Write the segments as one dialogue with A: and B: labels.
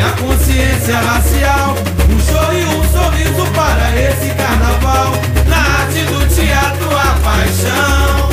A: a consciência racial. Um choro e um sorriso para esse carnaval. Na arte do teatro a paixão,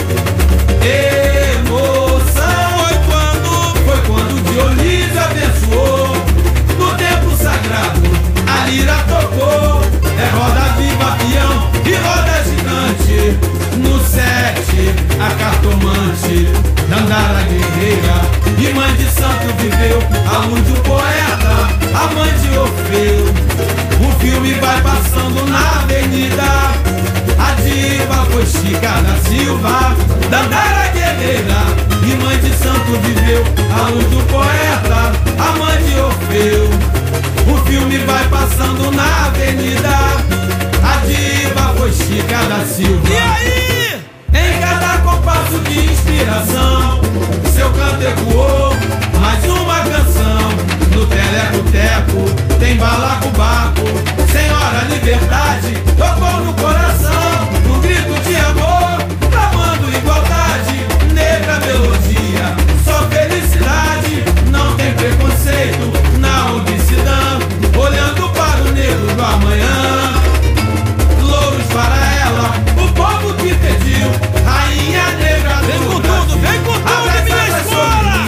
A: emoção. Foi quando Dionísio abençoou. No templo sagrado a lira tocou. É roda viva, peão e roda gigante. No 7 a cartomante, Dandara guerreira e mãe de santo viveu. A luz do poeta, a mãe de Orfeu. O filme vai passando na avenida. A diva foi Chica da Silva. Dandara guerreira e mãe de santo viveu. A luz do poeta, a mãe de Orfeu. O filme vai passando na avenida. A diva foi Chica da Silva.
B: E aí?
A: Em cada compasso de inspiração, seu canto ecoou mais uma canção. No teleco-teco tem balacobaco. Senhora Liberdade tocou no coração. No grito de amor, clamando igualdade. Negra melodia, só felicidade. Não tem preconceito na obsidão. Olhando para o negro do amanhã. Louros para ela, o povo que pediu. Rainha negra do
B: Vem com
A: Brasil,
B: tudo, vem com tudo, minha escola!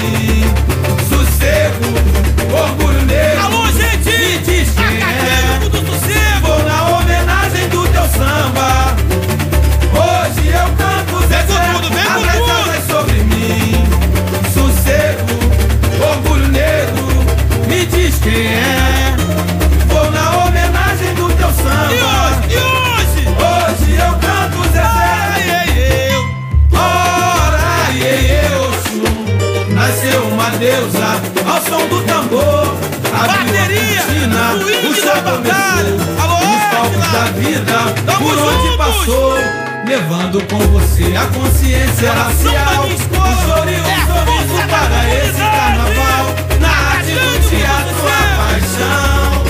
A: Sossego, orgulho negro.
B: Alô, gente!
A: Me diz quem é.
B: Tudo sossego!
A: Vou na homenagem do teu samba. Hoje eu canto
B: Vem com tudo, vem com tudo!
A: é sobre mim. Sossego, orgulho negro. Me diz quem é. Vou na homenagem do teu samba.
B: E hoje?
A: Hoje eu canto Zezé. Ora, Oxum. Nasceu uma deusa ao som do tambor.
B: Bateria,
A: o
B: swing
A: show
B: da batalha. Alô,
A: nos palcos da vida,
B: Tamo
A: por onde
B: juntos.
A: passou, levando com você a consciência racial.
B: minha escola.
A: Um choro e um sorriso para esse carnaval. Na arte do teatro a paixão,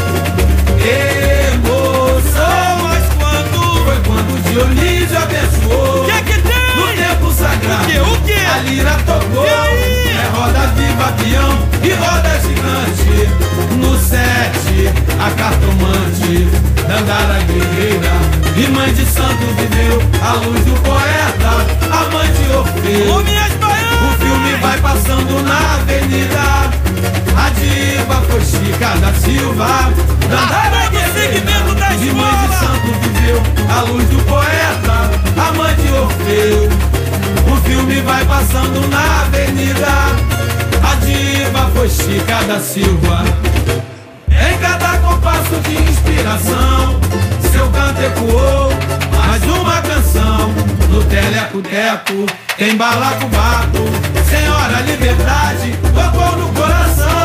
A: emoção.
B: Mas quando?
A: Foi quando Dionísio abençoou.
B: O que tem?
A: No tempo sagrado
B: O quê?
A: a lira tocou.
B: E aí?
A: É roda viva, peão e roda gigante. No 7 a cartomante, Dandara guerreira e mãe de santo viveu. A luz do poeta, a mãe de Orfeu.
B: Ô, minhas baianas!
A: O filme vai passando na avenida. A diva foi Chica da Silva. Dandara
B: todo segmento da
A: e mãe de
B: escola.
A: santo viveu. A luz do poeta, a mãe de Orfeu. O filme vai passando na avenida. A diva foi Chica da Silva. Em cada compasso de inspiração, seu canto ecoou mais uma canção. No teleco-teco tem balacobaco. Senhora Liberdade tocou no coração.